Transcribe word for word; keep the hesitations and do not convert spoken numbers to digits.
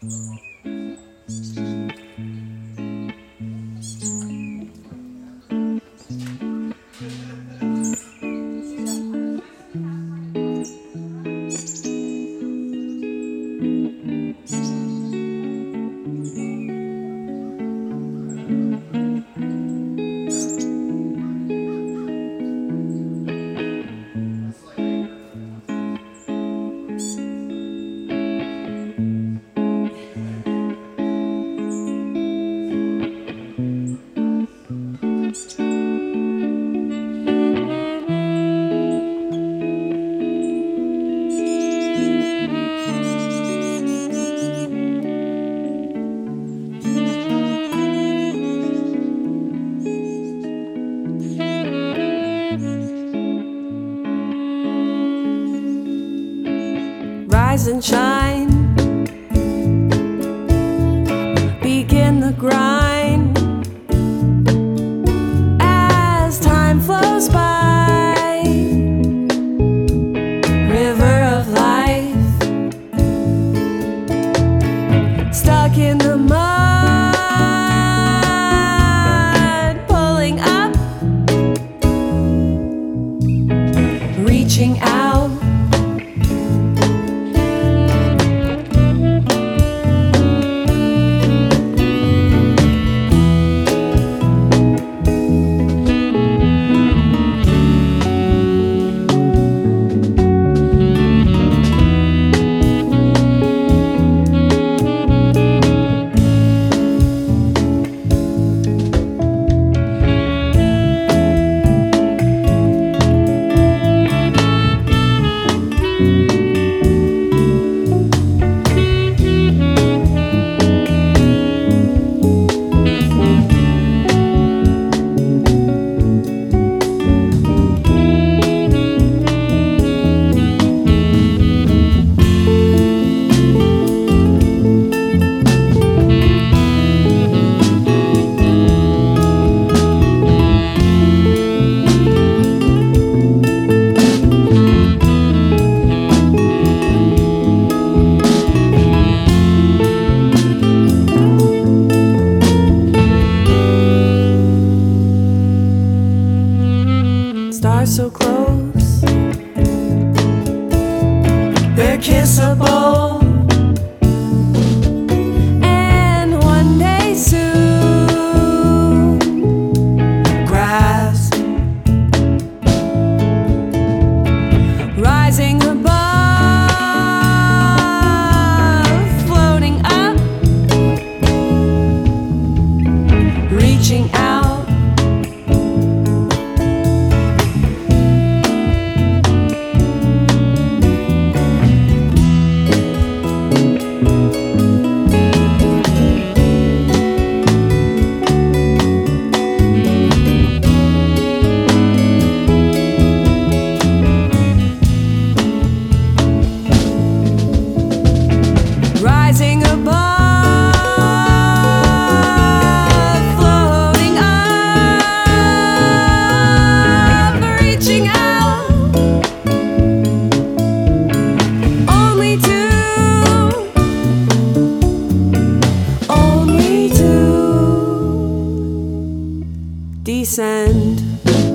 Rise and shine, begin the grind as time flows by. River of life, stuck in the mud, pulling up, reaching out. Stars so close, they're kissable, and one day soon grasp, rising above, floating up, reaching out. Rising above, floating up, reaching out, only to, only to descend.